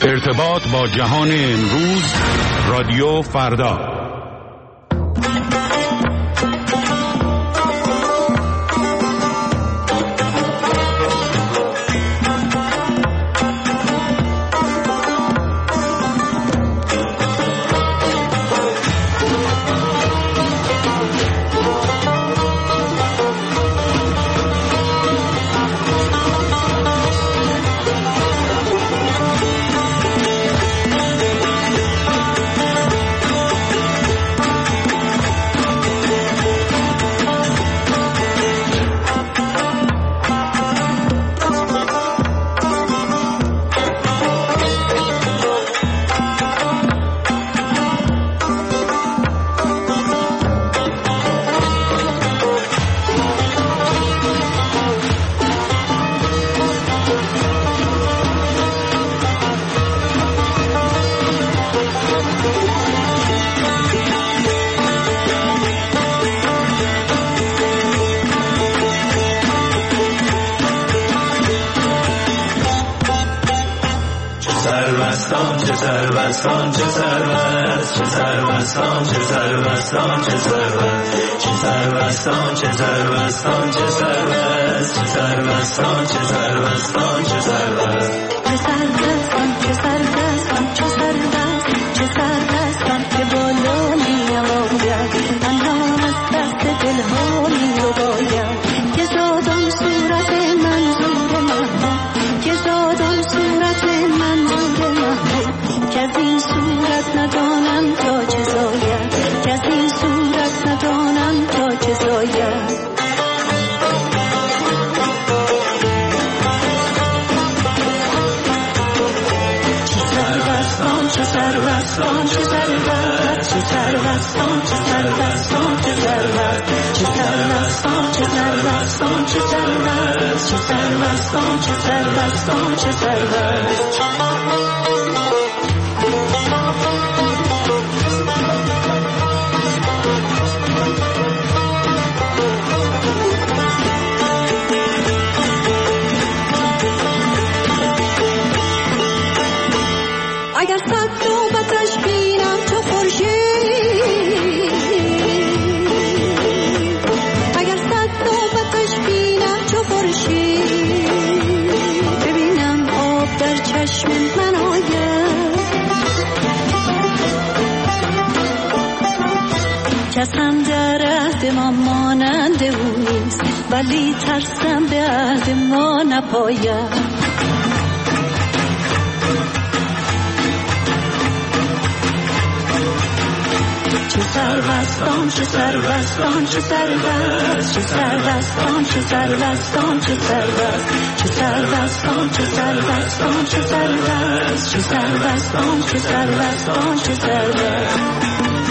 ارتباط با جهان امروز، رادیو فردا. ولی ترسم به عهد ما نپایم. چه سربستان چه سربستان چه سربست چه سربستان چه سربستان چه سربست چه سربستان چه سربستان چه سربست چه سربستان چه سربستان چه سربست.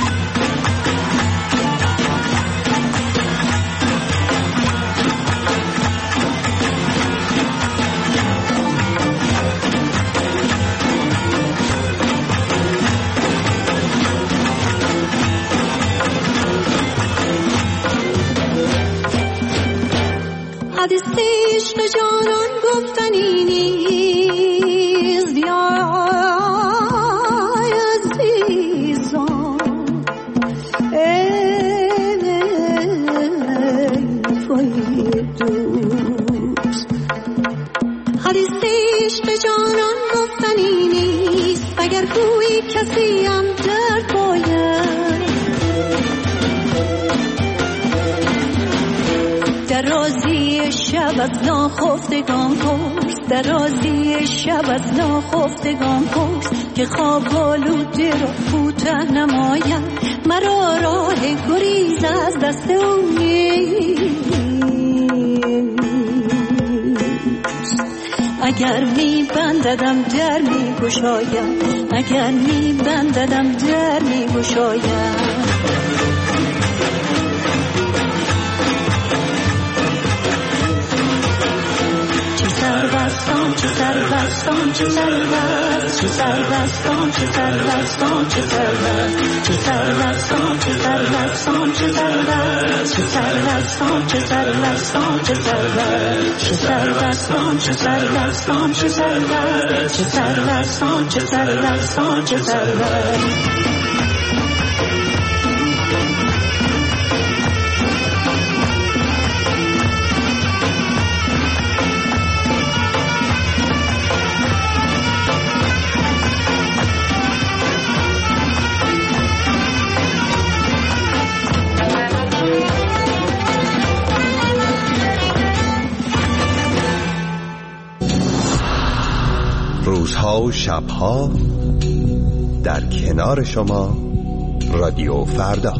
حدیث عشق جانان گفتنی نیست یا عزیزان، ای پای دوست. حدیث عشق جانان گفتنی نیست اگر گویی کسی هم درد باید. درازی شب از ناخفتگان پرس، درازی شب از ناخفتگان پرس که خواب آلوده را کوته نماید. مرا راه گریز از دست او نیست. اگر می بنددم در می گشایم، اگر می بنددم در می گشایم. سربستان چه سربستان چه سربست چه سربستان چه سربستان چه سربست چه سربستان چه سربستان چه سربست چه سربستان چه سربستان چه سربست چه سربستان چه سربستان چه سربست چه سربستان چه سربستان چه سربست روزها و شبها در کنار شما رادیو فردا.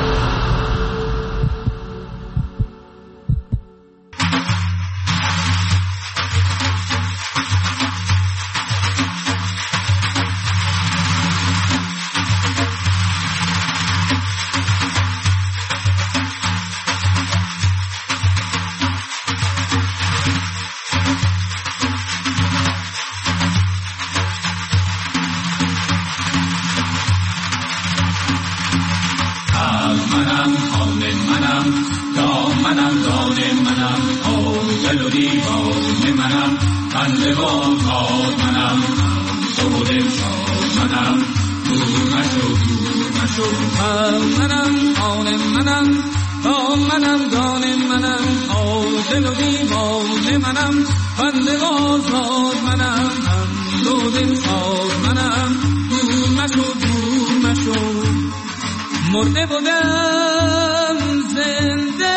مرده بودم زنده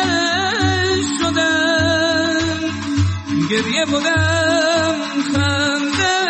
شدم، گریه بودم خنده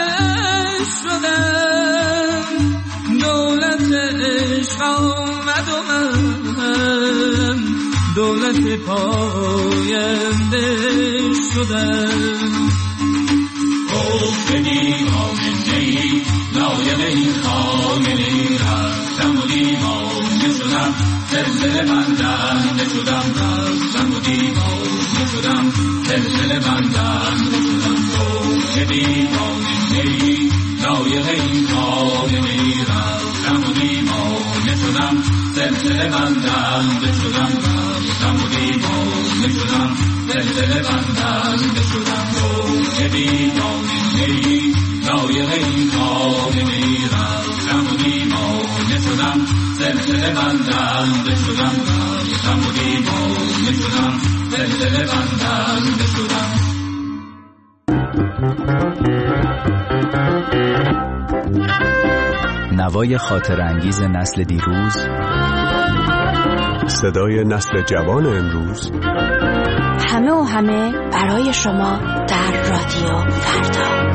شدم، دولت عشق آمد و من دولت پاینده شدم. گفتنی آمنی لایقه خامنی رفتم و دیوانه شدم، زلزله بندنده شدم، رفتم و دیوانه شدم، زلزله بندنده شدم. گفتنی آمنی لایقه خامنی رفتم و دیوانه شدم، زلزله بندنده شدم، رفتم و دیوانه شدم، زلزله بندنده شدم. گفتنی آمنی لایقه خامنی رفتم و دیوانه شدم، زلزله بندنده شدم، رفتم و دیوانه شدم، زلزله بندنده شدم. نوای خاطر انگیز نسل دیروز، صدای نسل جوان امروز، همه و همه برای شما در رادیو فردا.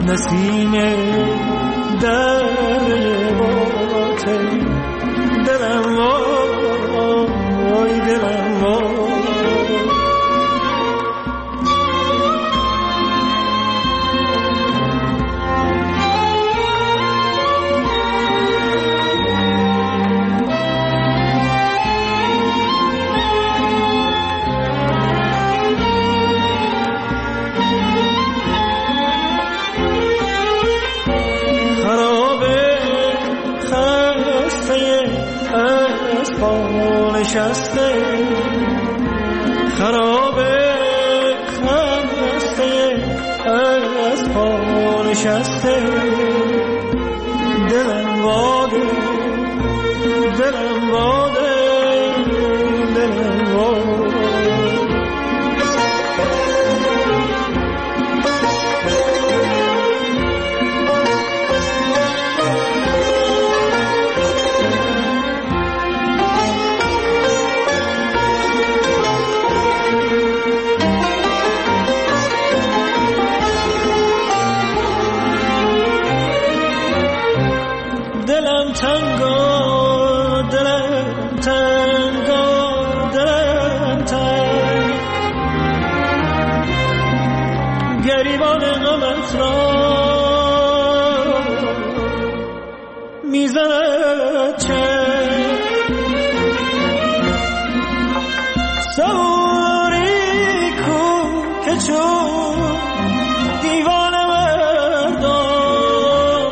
نسیم در باطن دلم وای دلم وای نشسته خرابه خسته از پا نشسته دلم واده دلم واده دلم واده گریبان غمت را میزند چه سواری کو که چون دیوان مردم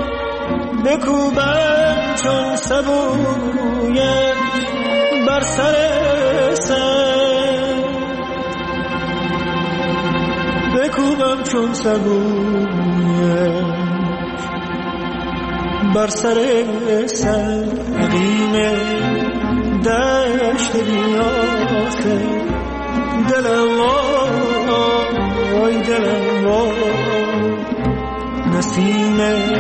بکوبم چون سبویت بر سر بکوبم چون سبویت بر سر سقیم دشت بیاسه دلم وای دلم وای نسیم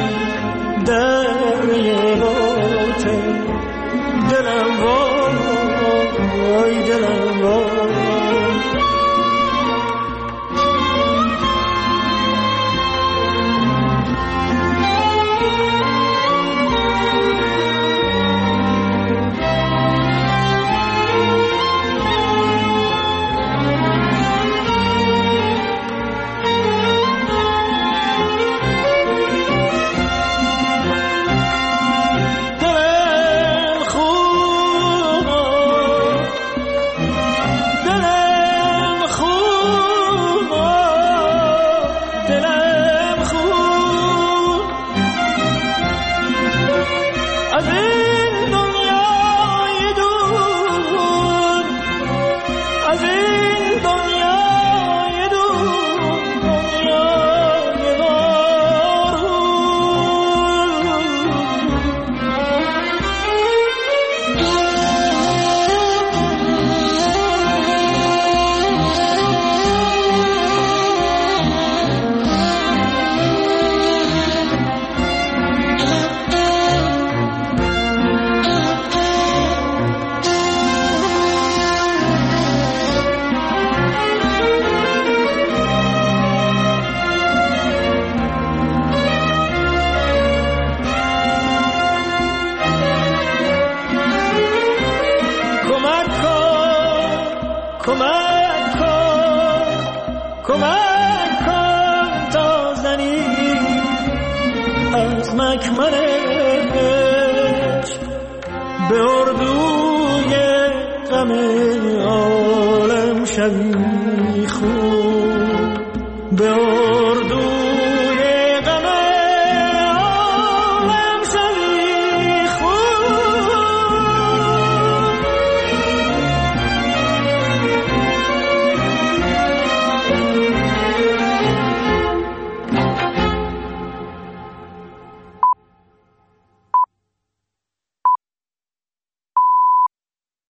دریای باطن دلم وای دلم وای کمک کن تا زنی از مکمنش به اردوی غم عالم شوی خون